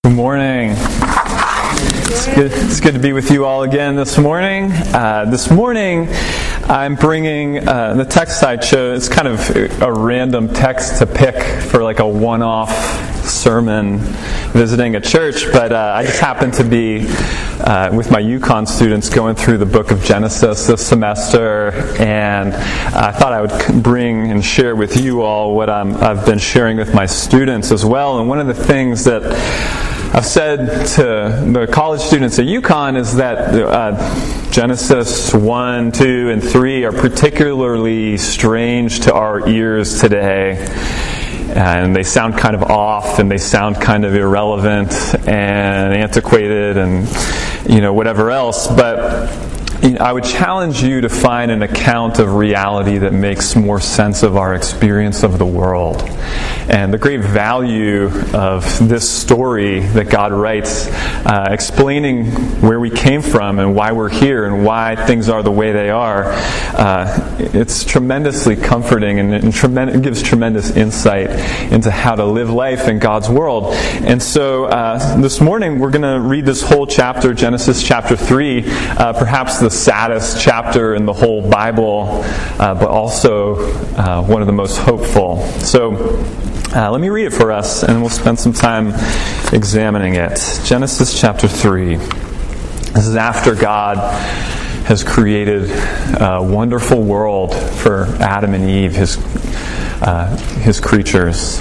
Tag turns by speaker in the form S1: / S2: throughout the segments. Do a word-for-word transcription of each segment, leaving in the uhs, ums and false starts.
S1: Good morning. It's good, it's good to be with you all again this morning. Uh, this morning, I'm bringing uh, the text I chose. It's kind of a random text to pick for like a one-off sermon visiting a church, but uh, I just happened to be uh, with my UConn students going through the book of Genesis this semester, and I thought I would bring and share with you all what I'm, I've been sharing with my students as well. And one of the things that I've said to the college students at UConn is that uh, Genesis one, two, and three are particularly strange to our ears today. And they sound kind of off, and they sound kind of irrelevant and antiquated and, you know, whatever else. But you know, I would challenge you to find an account of reality that makes more sense of our experience of the world. And the great value of this story that God writes, uh, explaining where we came from and why we're here and why things are the way they are, uh, it's tremendously comforting and, and tremend- it gives tremendous insight into how to live life in God's world. And so uh, this morning we're going to read this whole chapter, Genesis chapter three, uh, perhaps the saddest chapter in the whole Bible, uh, but also uh, one of the most hopeful. So uh, let me read it for us, and we'll spend some time examining it. Genesis chapter three. This is after God has created a wonderful world for Adam and Eve, his uh, his creatures.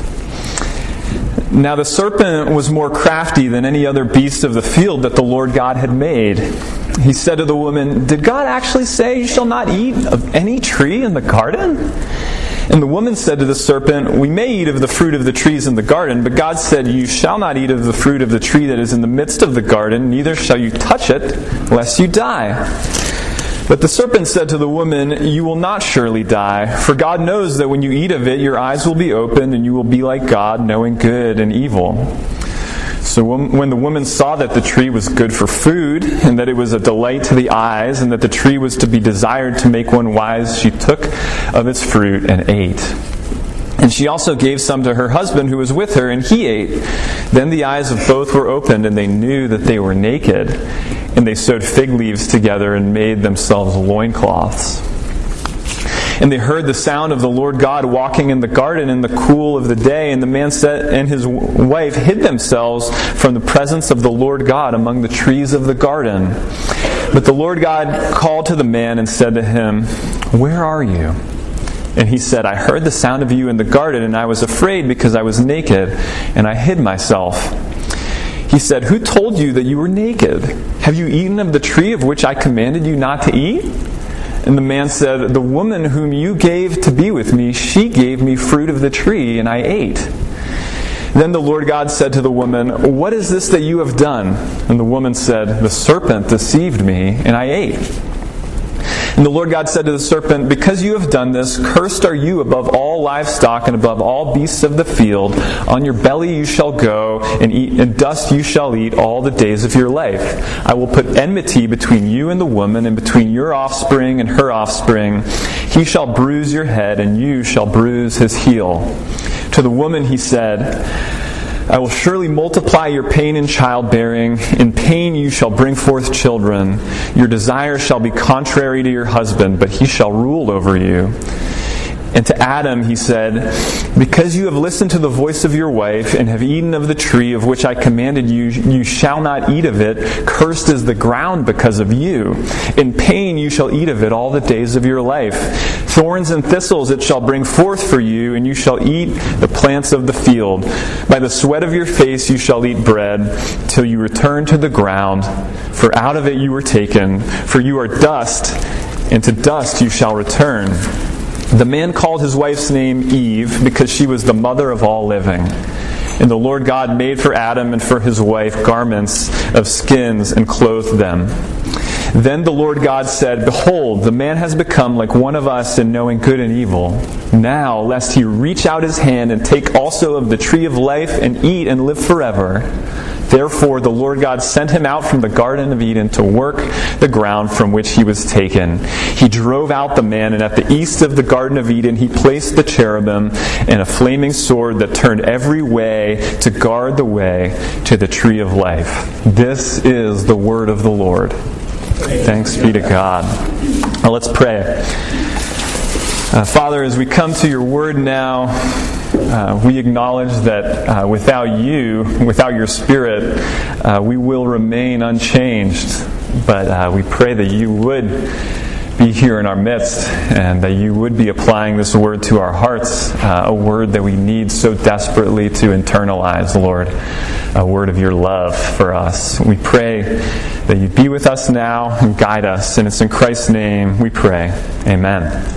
S1: Now the serpent was more crafty than any other beast of the field that the Lord God had made. He said to the woman, "Did God actually say you shall not eat of any tree in the garden?" And the woman said to the serpent, "We may eat of the fruit of the trees in the garden, but God said, you shall not eat of the fruit of the tree that is in the midst of the garden, neither shall you touch it, lest you die." But the serpent said to the woman, "You will not surely die, for God knows that when you eat of it, your eyes will be opened, and you will be like God, knowing good and evil." So when the woman saw that the tree was good for food, and that it was a delight to the eyes, and that the tree was to be desired to make one wise, she took of its fruit and ate. And she also gave some to her husband who was with her, and he ate. Then the eyes of both were opened, and they knew that they were naked. And they sewed fig leaves together and made themselves loincloths. And they heard the sound of the Lord God walking in the garden in the cool of the day. And the man said, and his wife hid themselves from the presence of the Lord God among the trees of the garden. But the Lord God called to the man and said to him, "Where are you?" And he said, "I heard the sound of you in the garden, and I was afraid because I was naked, and I hid myself." He said, "Who told you that you were naked? Have you eaten of the tree of which I commanded you not to eat?" And the man said, "The woman whom you gave to be with me, she gave me fruit of the tree, and I ate." Then the Lord God said to the woman, "What is this that you have done?" And the woman said, "The serpent deceived me, and I ate." And the Lord God said to the serpent, "Because you have done this, cursed are you above all livestock and above all beasts of the field. On your belly you shall go, and eat, and dust you shall eat all the days of your life. I will put enmity between you and the woman, and between your offspring and her offspring. He shall bruise your head, and you shall bruise his heel." To the woman he said, "I will surely multiply your pain in childbearing. In pain you shall bring forth children. Your desire shall be contrary to your husband, but he shall rule over you." And to Adam he said, "Because you have listened to the voice of your wife, and have eaten of the tree of which I commanded you, you shall not eat of it. Cursed is the ground because of you. In pain you shall eat of it all the days of your life. Thorns and thistles it shall bring forth for you, and you shall eat the plants of the field. By the sweat of your face you shall eat bread, till you return to the ground. For out of it you were taken, for you are dust, and to dust you shall return." The man called his wife's name Eve, because she was the mother of all living. And the Lord God made for Adam and for his wife garments of skins and clothed them. Then the Lord God said, "Behold, the man has become like one of us in knowing good and evil. Now, lest he reach out his hand and take also of the tree of life and eat and live forever." Therefore the Lord God sent him out from the Garden of Eden to work the ground from which he was taken. He drove out the man, and at the east of the Garden of Eden he placed the cherubim and a flaming sword that turned every way to guard the way to the tree of life. This is the word of the Lord. Thanks be to God. Now let's pray. Uh, Father, as we come to your word now, uh, we acknowledge that uh, without you, without your Spirit, uh, we will remain unchanged. But uh, we pray that you would be here in our midst and that you would be applying this word to our hearts, uh, a word that we need so desperately to internalize, Lord, a word of your love for us. We pray that you be with us now and guide us, and it's in Christ's name we pray. Amen.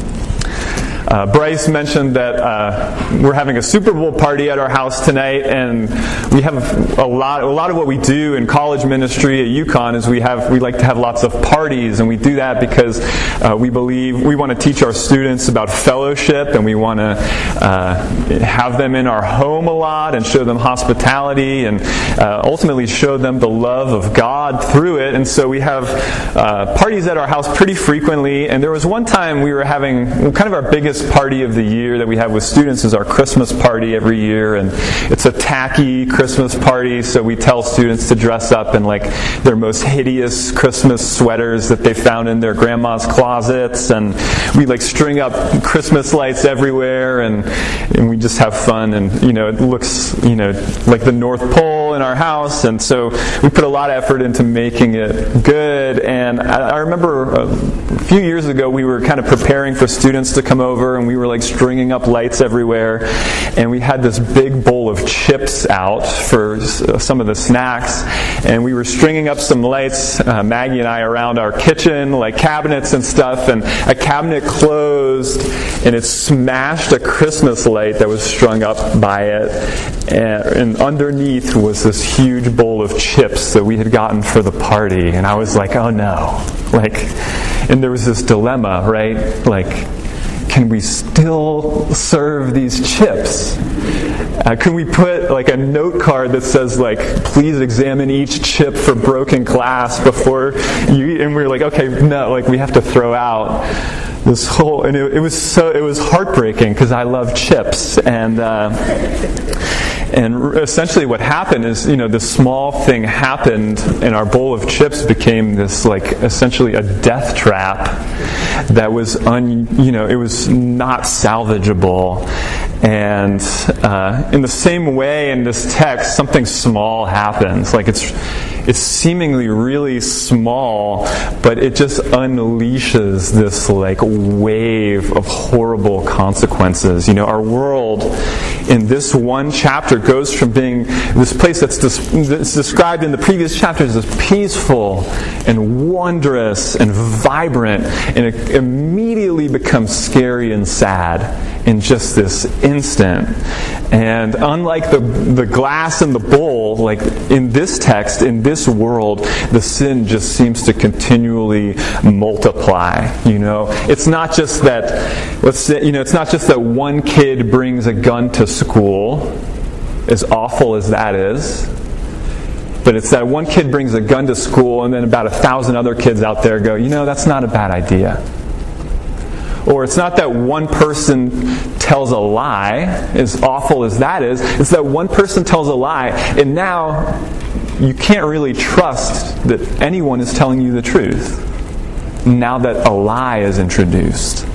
S1: Uh, Bryce mentioned that uh, we're having a Super Bowl party at our house tonight, and we have a lot. A lot of what we do in college ministry at UConn is we have we like to have lots of parties, and we do that because uh, we believe we want to teach our students about fellowship, and we want to uh, have them in our home a lot and show them hospitality, and uh, ultimately show them the love of God through it. And so we have uh, parties at our house pretty frequently. And there was one time we were having kind of our biggest party of the year that we have with students is our Christmas party every year, and it's a tacky Christmas party, so we tell students to dress up in like their most hideous Christmas sweaters that they found in their grandma's closets, and we like string up Christmas lights everywhere, and and we just have fun, and you know it looks you know like the North Pole in our house, and so we put a lot of effort into making it good. And I, I remember a few years ago we were kind of preparing for students to come over, and we were like stringing up lights everywhere, and we had this big bowl of chips out for some of the snacks, and we were stringing up some lights, uh, Maggie and I, around our kitchen, like cabinets and stuff, and a cabinet closed, and it smashed a Christmas light that was strung up by it, and, and underneath was this huge bowl of chips that we had gotten for the party, and I was like, oh no, like, and there was this dilemma, right, like, can we still serve these chips? Uh, can we put like a note card that says like, please examine each chip for broken glass before you eat? And we were like, okay, no, like we have to throw out this whole, and it, it was so, it was heartbreaking because I love chips, and uh, and essentially what happened is, you know, this small thing happened, and our bowl of chips became this like essentially a death trap that was un, you know, it was not salvageable. And uh, in the same way, in this text, something small happens. Like it's it's seemingly really small, but it just unleashes this like wave of horrible consequences. You know, our world in this one chapter goes from being this place that's, des- that's described in the previous chapters as peaceful and wondrous and vibrant, and it immediately becomes scary and sad in just this instant. And unlike the the glass in the bowl, like in this text, in this world, the sin just seems to continually multiply. You know, it's not just that. Let's say, you know, it's not just that one kid brings a gun to school, as awful as that is. But it's that one kid brings a gun to school, and then about a thousand other kids out there go, you know, that's not a bad idea. Or it's not that one person tells a lie, as awful as that is. It's that one person tells a lie, and now you can't really trust that anyone is telling you the truth, now that a lie is introduced.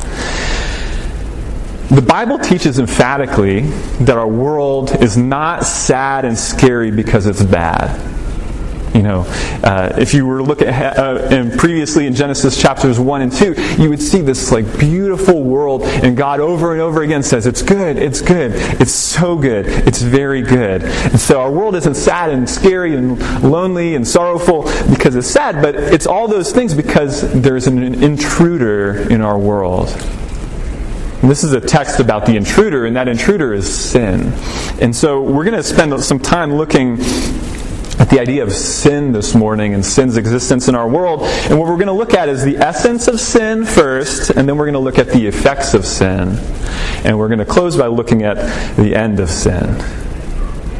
S1: The Bible teaches emphatically that our world is not sad and scary because it's bad. You know, uh, if you were to look at uh, and previously in Genesis chapters one and two, you would see this like beautiful world, and God over and over again says, it's good, it's good, it's so good, it's very good. And so our world isn't sad and scary and lonely and sorrowful because it's sad, but it's all those things because there's an intruder in our world. And this is a text about the intruder, and that intruder is sin. And so we're going to spend some time looking at the idea of sin this morning and sin's existence in our world. And what we're going to look at is the essence of sin first, and then we're going to look at the effects of sin. And we're going to close by looking at the end of sin.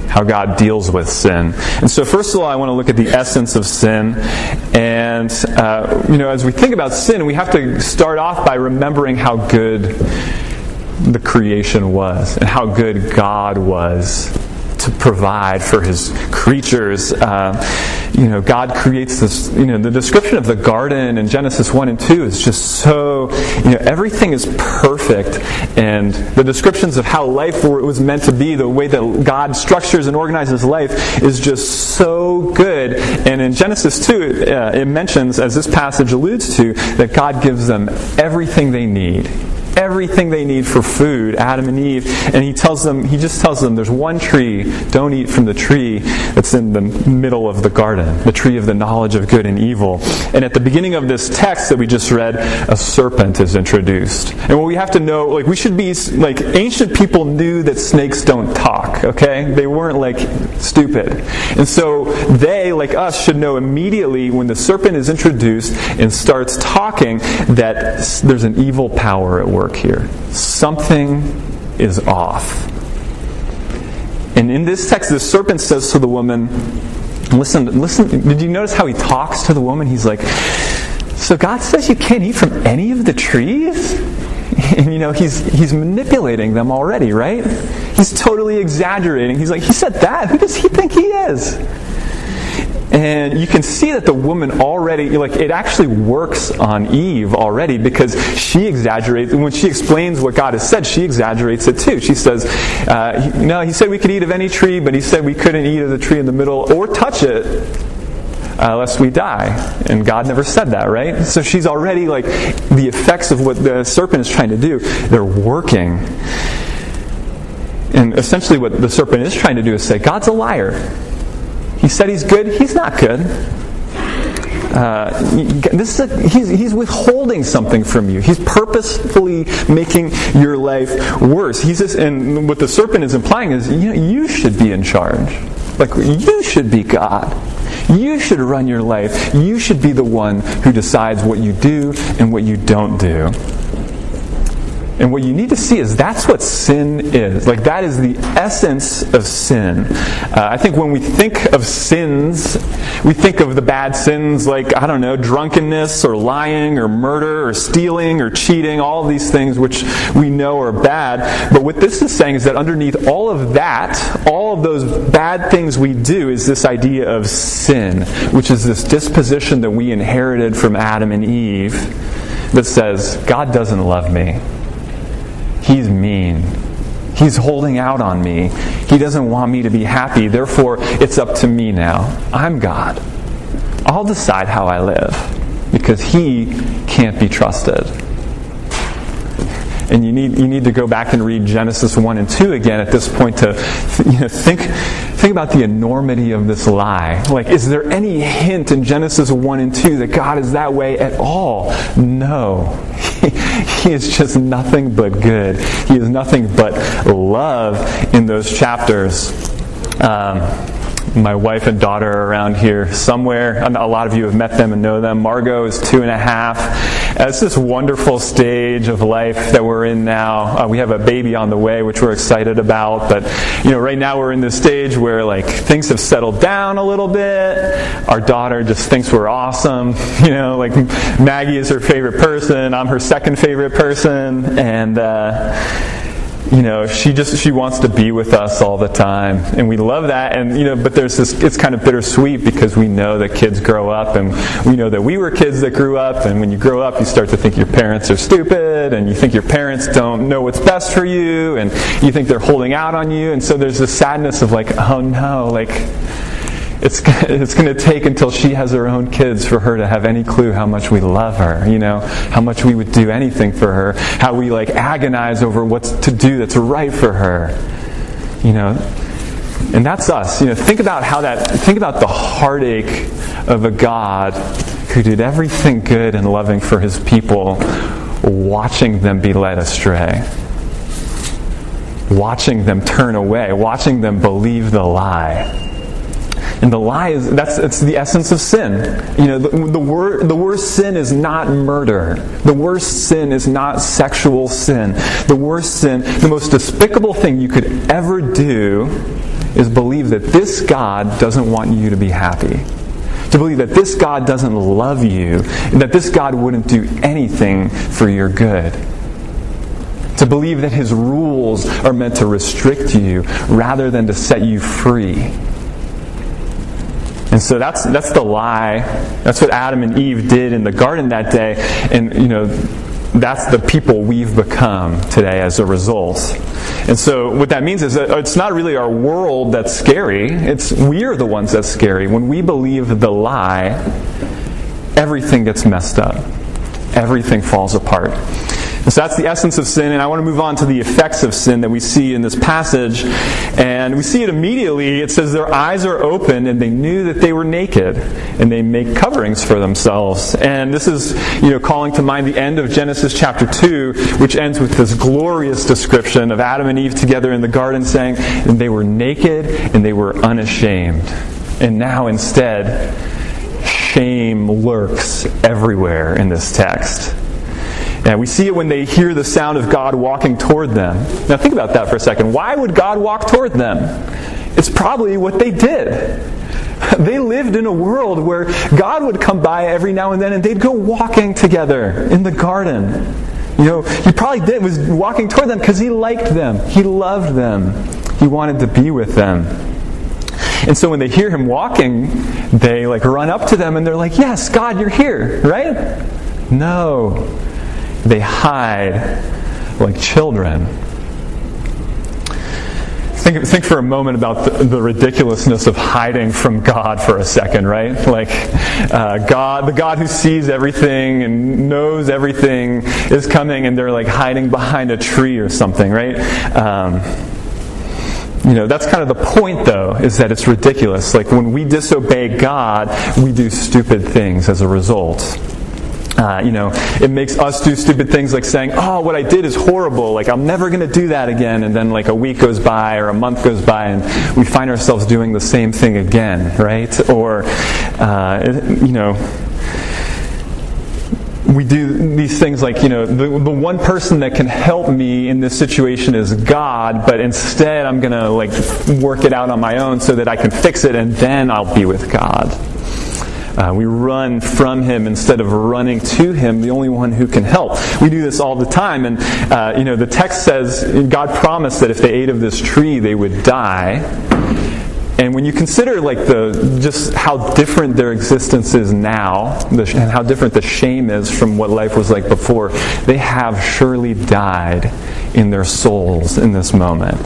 S1: how God deals with sin. And so first of all, I want to look at the essence of sin. And, uh, you know, as we think about sin, we have to start off by remembering how good the creation was and how good God was to provide for his creatures. Uh, you know, God creates this, you know, the description of the garden in Genesis one and two is just so, you know, everything is perfect. And the descriptions of how life was meant to be, the way that God structures and organizes life is just so good. And in Genesis two, uh, it mentions, as this passage alludes to, that God gives them everything they need. Everything they need for food, Adam and Eve, and he tells them, he just tells them, there's one tree, don't eat from the tree that's in the middle of the garden, the tree of the knowledge of good and evil. And at the beginning of this text that we just read, a serpent is introduced. And what we have to know, like we should be, like ancient people knew that snakes don't talk, okay? They weren't like stupid. And so they, like us, should know immediately when the serpent is introduced and starts talking that there's an evil power at work here. Something is off. And in this text, the serpent says to the woman, listen, listen, did you notice how he talks to the woman? He's like, so God says you can't eat from any of the trees? And you know, he's he's manipulating them already, right? He's totally exaggerating. He's like, he said that? Who does he think he is? And you can see that the woman already, like, it actually works on Eve already because she exaggerates. When she explains what God has said, she exaggerates it too. She says, uh, no, he said we could eat of any tree, but he said we couldn't eat of the tree in the middle or touch it uh, lest we die. And God never said that, right? So she's already, like, the effects of what the serpent is trying to do, they're working. And essentially what the serpent is trying to do is say, God's a liar. He said he's good. He's not good. Uh, this is a, he's, he's withholding something from you. He's purposefully making your life worse. He's just, and what the serpent is implying is, you know, you should be in charge. Like, you should be God. You should run your life. You should be the one who decides what you do and what you don't do. And what you need to see is that's what sin is. Like, that is the essence of sin. Uh, I think when we think of sins, we think of the bad sins like, I don't know, drunkenness or lying or murder or stealing or cheating, all of these things which we know are bad. But what this is saying is that underneath all of that, all of those bad things we do is this idea of sin, which is this disposition that we inherited from Adam and Eve that says, God doesn't love me. He's mean. He's holding out on me. He doesn't want me to be happy. Therefore, it's up to me now. I'm God. I'll decide how I live because He can't be trusted. And you need you need to go back and read Genesis one and two again at this point to, you know, think think about the enormity of this lie. Like, is there any hint in Genesis one and two that God is that way at all? No. He, he is just nothing but good. He is nothing but love in those chapters. Um, My wife and daughter are around here somewhere. A lot of you have met them and know them. Margot is two and a half. It's this wonderful stage of life that we're in now. Uh, we have a baby on the way, which we're excited about. But, you know, right now we're in this stage where, like, things have settled down a little bit. Our daughter just thinks we're awesome. You know, like, Maggie is her favorite person. I'm her second favorite person. And, uh... You know, she just, she wants to be with us all the time. And we love that. And, you know, but there's this, it's kind of bittersweet because we know that kids grow up and we know that we were kids that grew up. And when you grow up, you start to think your parents are stupid and you think your parents don't know what's best for you and you think they're holding out on you. And so there's this sadness of like, oh no, like, It's it's going to take until she has her own kids for her to have any clue how much we love her, you know, how much we would do anything for her, how we like agonize over what's to do that's right for her, you know. And that's us, you know. Think about how that. Think about the heartache of a God who did everything good and loving for His people, watching them be led astray, watching them turn away, watching them believe the lie. And the lie is, that's it's the essence of sin. You know, the, the, wor- the worst sin is not murder. The worst sin is not sexual sin. The worst sin, the most despicable thing you could ever do is believe that this God doesn't want you to be happy. To believe that this God doesn't love you, and that this God wouldn't do anything for your good. To believe that His rules are meant to restrict you rather than to set you free. And so that's that's the lie. That's what Adam and Eve did in the garden that day. And, you know, that's the people we've become today as a result. And so what that means is that it's not really our world that's scary. It's we're the ones that's scary. When we believe the lie, everything gets messed up. Everything falls apart. And so that's the essence of sin, and I want to move on to the effects of sin that we see in this passage. And we see it immediately. It says their eyes are open and they knew that they were naked, and they make coverings for themselves. And this is, you know, calling to mind the end of Genesis chapter two, which ends with this glorious description of Adam and Eve together in the garden saying, and they were naked and they were unashamed. And now instead, shame lurks everywhere in this text. And we see it when they hear the sound of God walking toward them. Now think about that for a second. Why would God walk toward them? It's probably what they did. They lived in a world where God would come by every now and then and they'd go walking together in the garden. You know, He probably did was walking toward them because He liked them. He loved them. He wanted to be with them. And so when they hear Him walking, they like run up to them and they're like, yes, God, you're here, right? No. They hide like children. Think, think for a moment about the, the ridiculousness of hiding from God for a second, right? Like, uh, God, the God who sees everything and knows everything is coming, and they're like hiding behind a tree or something, right? Um, You know, that's kind of the point, though, is that it's ridiculous. Like, when we disobey God, we do stupid things as a result. Uh, you know, it makes us do stupid things like saying, oh, what I did is horrible, like I'm never going to do that again, and then like a week goes by or a month goes by and we find ourselves doing the same thing again, right? Or, uh, you know, we do these things like, you know, the, the one person that can help me in this situation is God, but instead I'm going to like work it out on my own so that I can fix it, and then I'll be with God. Uh, we run from Him instead of running to Him, the only one who can help. We do this all the time, and uh, you know, the text says God promised that if they ate of this tree, they would die. And when you consider like the just how different their existence is now, the, and how different the shame is from what life was like before, they have surely died in their souls in this moment.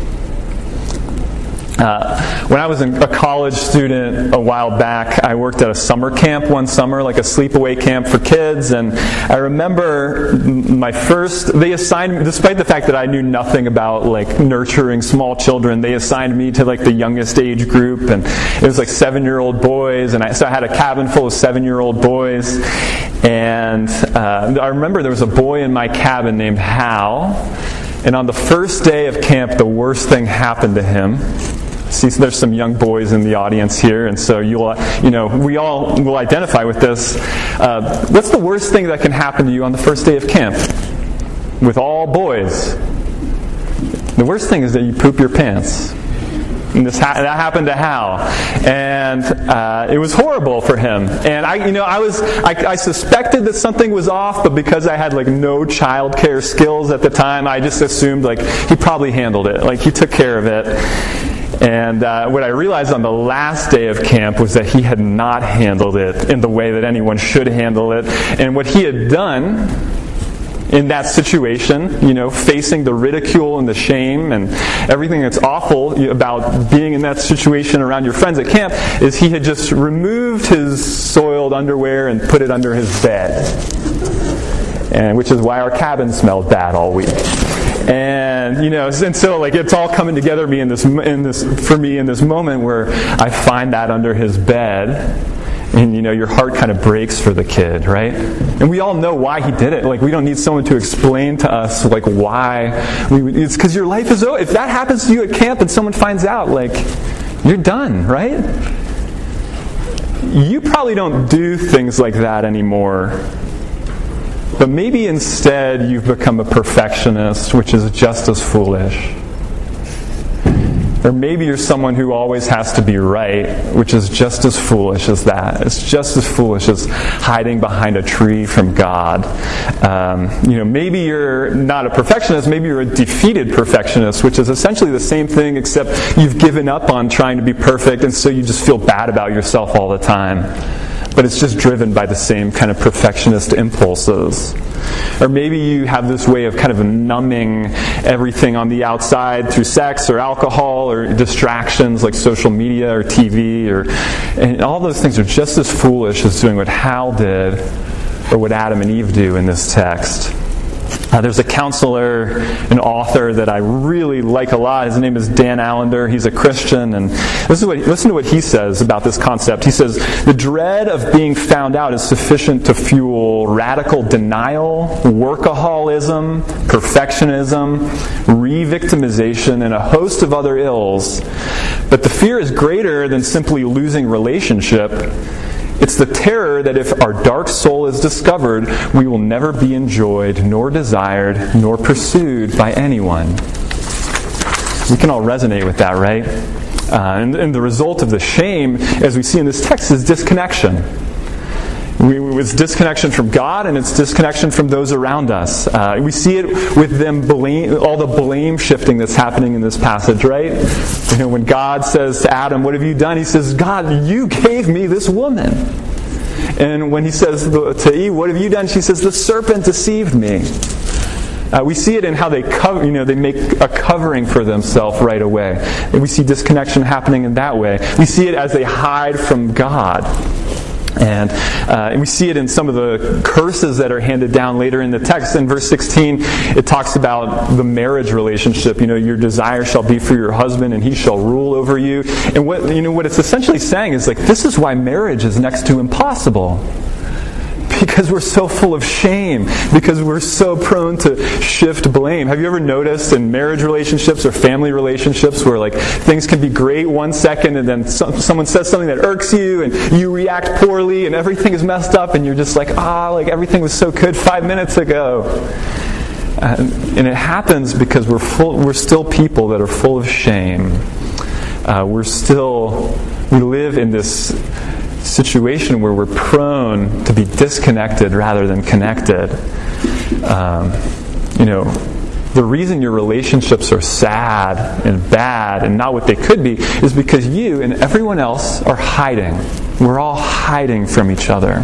S1: Uh, when I was a college student a while back, I worked at a summer camp one summer, like a sleepaway camp for kids, and I remember my first, they assigned me, despite the fact that I knew nothing about like nurturing small children, they assigned me to like the youngest age group, and it was like seven-year-old boys, and I, so I had a cabin full of seven-year-old boys, and uh, I remember there was a boy in my cabin named Hal, and on the first day of camp, the worst thing happened to him. See, so there's some young boys in the audience here, and so you'll, you know, we all will identify with this. Uh, what's the worst thing that can happen to you on the first day of camp? With all boys, the worst thing is that you poop your pants. And this ha- that happened to Hal, and uh, it was horrible for him. And I, you know, I was, I, I suspected that something was off, but because I had like no childcare skills at the time, I just assumed like he probably handled it, like he took care of it. And uh, what I realized on the last day of camp was that he had not handled it in the way that anyone should handle it. And what he had done in that situation, you know, facing the ridicule and the shame and everything that's awful about being in that situation around your friends at camp, is he had just removed his soiled underwear and put it under his bed. And which is why our cabin smelled bad all week. And you know, and so like it's all coming together me in this in this for me in this moment where I find that under his bed, and you know, your heart kind of breaks for the kid, right? And we all know why he did it. Like, we don't need someone to explain to us like why. We, it's because your life is over. If that happens to you at camp and someone finds out, like, you're done, right? You probably don't do things like that anymore. But maybe instead you've become a perfectionist, which is just as foolish. Or maybe you're someone who always has to be right, which is just as foolish as that. It's just as foolish as hiding behind a tree from God. Um, you know, maybe you're not a perfectionist, maybe you're a defeated perfectionist, which is essentially the same thing, except you've given up on trying to be perfect, and so you just feel bad about yourself all the time. But it's just driven by the same kind of perfectionist impulses. Or maybe you have this way of kind of numbing everything on the outside through sex or alcohol or distractions like social media or T V, or and all those things are just as foolish as doing what Hal did or what Adam and Eve do in this text. Uh, there's a counselor, an author that I really like a lot. His name is Dan Allender. He's a Christian, and this is what, listen to what he says about this concept. He says, the dread of being found out is sufficient to fuel radical denial, workaholism, perfectionism, re-victimization, and a host of other ills. But the fear is greater than simply losing relationship. It's the terror that if our dark soul is discovered, we will never be enjoyed, nor desired, nor pursued by anyone. We can all resonate with that, right? Uh, and, and the result of the shame, as we see in this text, is disconnection. We, it's disconnection from God, and it's disconnection from those around us. Uh, we see it with them blame, all the blame shifting that's happening in this passage, right? You know, when God says to Adam, "What have you done?" He says, "God, you gave me this woman." And when he says to Eve, "What have you done?" she says, "The serpent deceived me." Uh, we see it in how they cover, you know, they make a covering for themselves right away. And we see disconnection happening in that way. We see it as they hide from God. And, uh, and we see it in some of the curses that are handed down later in the text. In verse sixteen, it talks about the marriage relationship. You know, your desire shall be for your husband, and he shall rule over you. And what you know, what it's essentially saying is like, this is why marriage is next to impossible. Because we're so full of shame. Because we're so prone to shift blame. Have you ever noticed in marriage relationships or family relationships where like things can be great one second and then some, someone says something that irks you and you react poorly and everything is messed up and you're just like, ah, like everything was so good five minutes ago. And, and it happens because we're full. We're still people that are full of shame. Uh, we're still. We live in this situation where we're prone to be disconnected rather than connected. Um, you know, the reason your relationships are sad and bad and not what they could be is because you and everyone else are hiding. We're all hiding from each other.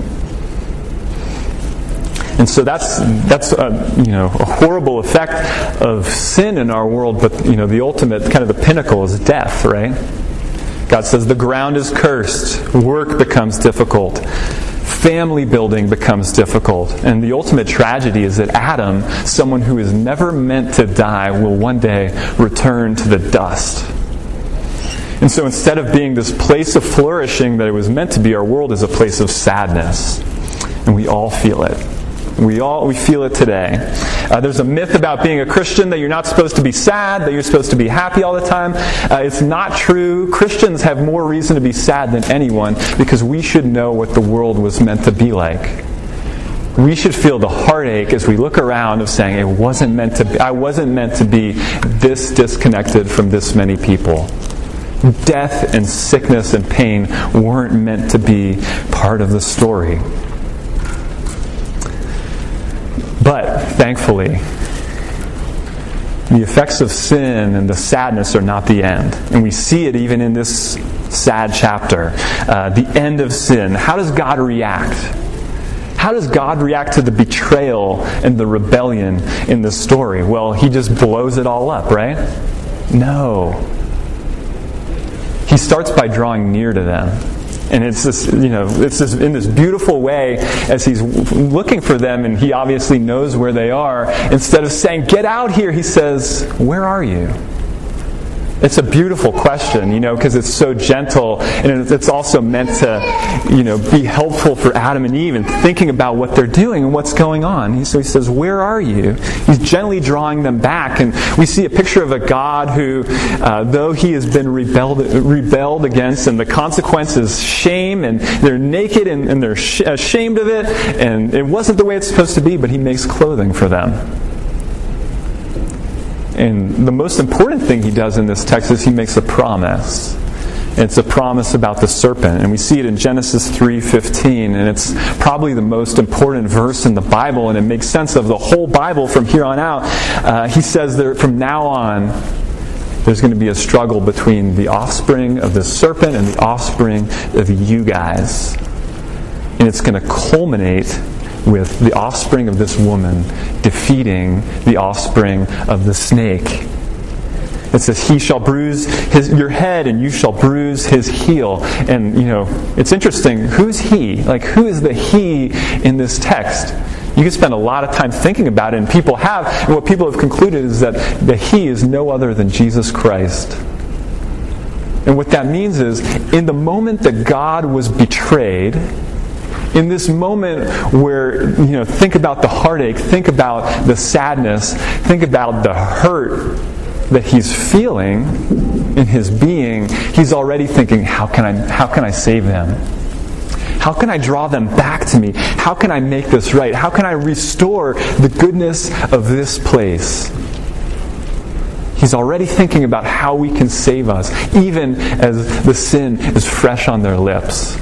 S1: And so that's that's a, you know a horrible effect of sin in our world. But you know the ultimate kind of the pinnacle is death, right? God says the ground is cursed, work becomes difficult, family building becomes difficult, and the ultimate tragedy is that Adam, someone who is never meant to die, will one day return to the dust. And so instead of being this place of flourishing that it was meant to be, our world is a place of sadness, and we all feel it. We all we feel it today. Uh, there's a myth about being a Christian that you're not supposed to be sad, that you're supposed to be happy all the time. Uh, it's not true. Christians have more reason to be sad than anyone because we should know what the world was meant to be like. We should feel the heartache as we look around of saying, it wasn't meant to be, I wasn't meant to be this disconnected from this many people. Death and sickness and pain weren't meant to be part of the story. But, thankfully, the effects of sin and the sadness are not the end. And we see it even in this sad chapter. Uh, the end of sin. How does God react? How does God react to the betrayal and the rebellion in this story? Well, He just blows it all up, right? No. He starts by drawing near to them. And it's this, you know, it's this in this beautiful way as he's looking for them, and he obviously knows where they are. Instead of saying, "Get out here," he says, "Where are you?" It's a beautiful question, you know, because it's so gentle, and it's also meant to, you know, be helpful for Adam and Eve in thinking about what they're doing and what's going on. So he says, "Where are you?" He's gently drawing them back, and we see a picture of a God who, uh, though he has been rebelled, rebelled against, and the consequences, shame, and they're naked and, and they're sh- ashamed of it, and it wasn't the way it's supposed to be, but he makes clothing for them. And the most important thing he does in this text is he makes a promise. It's a promise about the serpent. And we see it in Genesis three fifteen, and it's probably the most important verse in the Bible, and it makes sense of the whole Bible from here on out. Uh, he says that from now on, there's going to be a struggle between the offspring of the serpent and the offspring of you guys. And it's going to culminate with the offspring of this woman defeating the offspring of the snake. It says, he shall bruise his, your head, and you shall bruise his heel. And, you know, it's interesting. Who's he? Like, who is the he in this text? You can spend a lot of time thinking about it, and people have. And what people have concluded is that the he is no other than Jesus Christ. And what that means is, in the moment that God was betrayed, in this moment where, you know, think about the heartache, think about the sadness, think about the hurt that he's feeling in his being, he's already thinking, how can I, how can I save them? How can I draw them back to me? How can I make this right? How can I restore the goodness of this place? He's already thinking about how we can save us, even as the sin is fresh on their lips.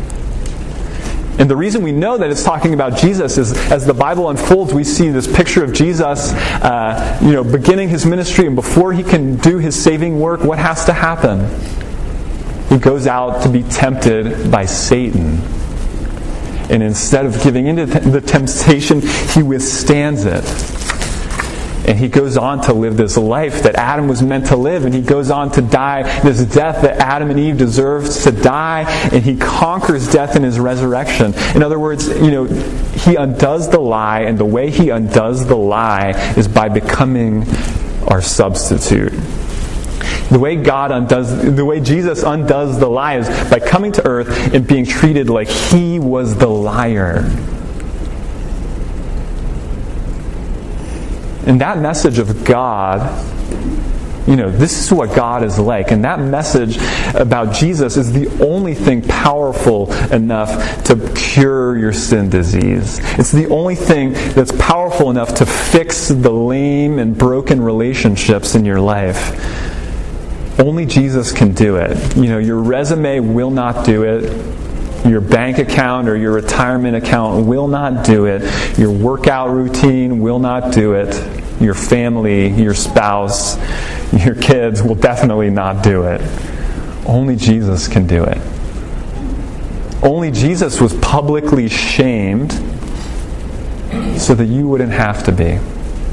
S1: And the reason we know that it's talking about Jesus is, as the Bible unfolds, we see this picture of Jesus, uh, you know, beginning his ministry, and before he can do his saving work, what has to happen? He goes out to be tempted by Satan. And instead of giving in to the temptation, he withstands it. And he goes on to live this life that Adam was meant to live, and he goes on to die this death that Adam and Eve deserved to die, and he conquers death in his resurrection. In other words, you know, he undoes the lie, and the way he undoes the lie is by becoming our substitute. The way God undoes, the way Jesus undoes the lie is by coming to earth and being treated like he was the liar. And that message of God, you know, this is what God is like. And that message about Jesus is the only thing powerful enough to cure your sin disease. It's the only thing that's powerful enough to fix the lame and broken relationships in your life. Only Jesus can do it. You know, your resume will not do it. Your bank account or your retirement account will not do it. Your workout routine will not do it. Your family, your spouse, your kids will definitely not do it. Only Jesus can do it. Only Jesus was publicly shamed so that you wouldn't have to be.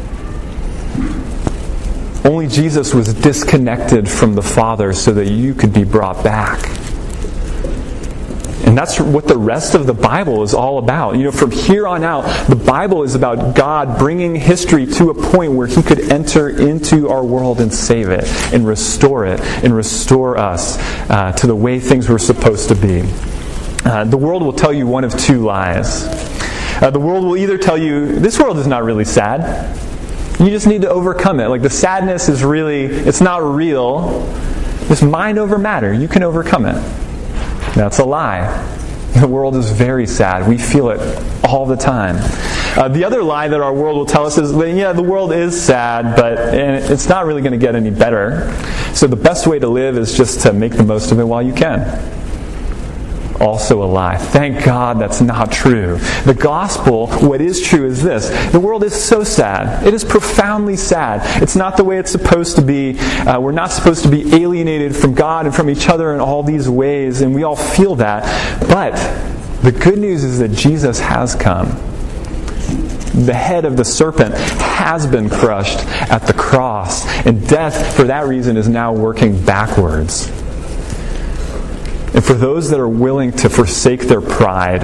S1: Only Jesus was disconnected from the Father so that you could be brought back. And that's what the rest of the Bible is all about. You know, from here on out, the Bible is about God bringing history to a point where he could enter into our world and save it, and restore it, and restore us uh, to the way things were supposed to be. Uh, the world will tell you one of two lies. Uh, the world will either tell you, this world is not really sad. You just need to overcome it. Like, the sadness is really, it's not real. Just mind over matter. You can overcome it. That's a lie. The world is very sad. We feel it all the time. Uh, the other lie that our world will tell us is that, yeah, the world is sad, but and it's not really going to get any better. So the best way to live is just to make the most of it while you can. Also a lie. Thank God that's not true. The gospel, what is true is this. The world is so sad. It is profoundly sad. It's not the way it's supposed to be. Uh, we're not supposed to be alienated from God and from each other in all these ways, and we all feel that. But the good news is that Jesus has come. The head of the serpent has been crushed at the cross, and death, for that reason, is now working backwards. And for those that are willing to forsake their pride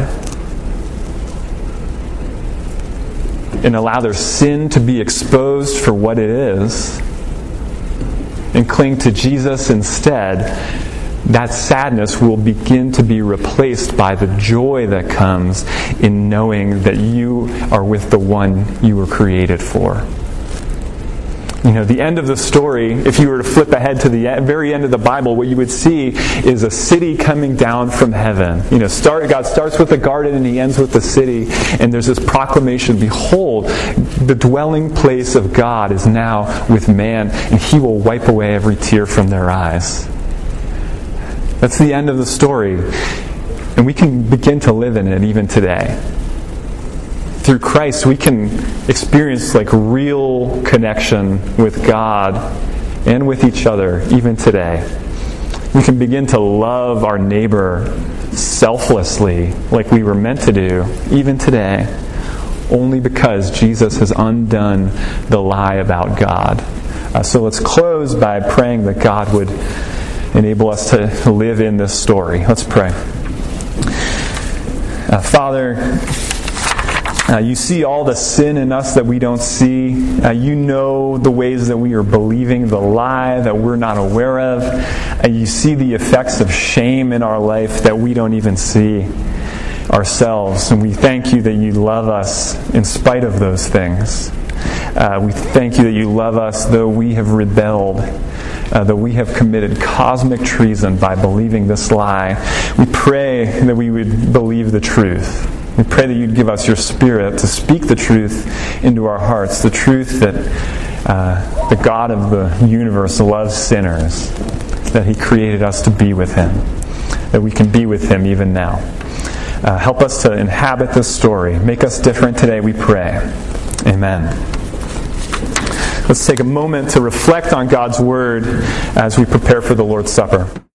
S1: and allow their sin to be exposed for what it is and cling to Jesus instead, that sadness will begin to be replaced by the joy that comes in knowing that you are with the one you were created for. You know, the end of the story, if you were to flip ahead to the very end of the Bible, what you would see is a city coming down from heaven. You know, start, God starts with the garden and he ends with the city, and there's this proclamation, behold, the dwelling place of God is now with man, and he will wipe away every tear from their eyes. That's the end of the story. And we can begin to live in it even today. Through Christ, we can experience like real connection with God and with each other even today. We can begin to love our neighbor selflessly like we were meant to do even today, only because Jesus has undone the lie about God. Uh, so let's close by praying that God would enable us to live in this story. Let's pray. Uh, Father, Uh, you see all the sin in us that we don't see. Uh, you know the ways that we are believing the lie that we're not aware of. Uh, you see the effects of shame in our life that we don't even see ourselves. And we thank you that you love us in spite of those things. Uh, we thank you that you love us though we have rebelled, uh, though we have committed cosmic treason by believing this lie. We pray that we would believe the truth. We pray that you'd give us your Spirit to speak the truth into our hearts, the truth that uh, the God of the universe loves sinners, that he created us to be with him, that we can be with him even now. Uh, help us to inhabit this story. Make us different today, we pray. Amen. Let's take a moment to reflect on God's Word as we prepare for the Lord's Supper.